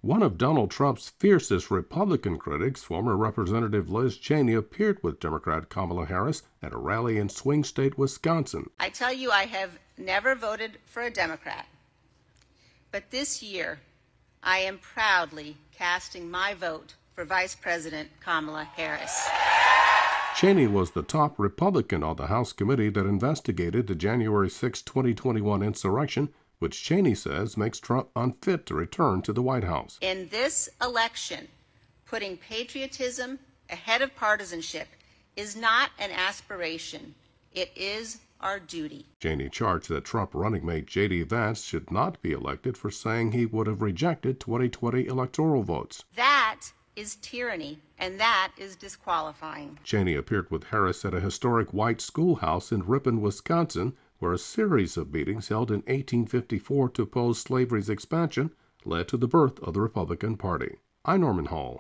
One of Donald Trump's fiercest Republican critics, former Representative Liz Cheney, appeared with Democrat Kamala Harris at a rally in swing state Wisconsin. I tell you, I have never voted for a Democrat, but this year I am proudly casting my vote for Vice President Kamala Harris. Cheney was the top Republican on the House committee that investigated the January 6, 2021 insurrection, which Cheney says makes Trump unfit to return to the White House. In this election, putting patriotism ahead of partisanship is not an aspiration. It is our duty. Cheney charged that Trump running mate J.D. Vance should not be elected for saying he would have rejected 2020 electoral votes. That is tyranny, and that is disqualifying. Cheney appeared with Harris at a historic white schoolhouse in Ripon, Wisconsin, where a series of meetings held in 1854 to oppose slavery's expansion led to the birth of the Republican Party. I'm Norman Hall.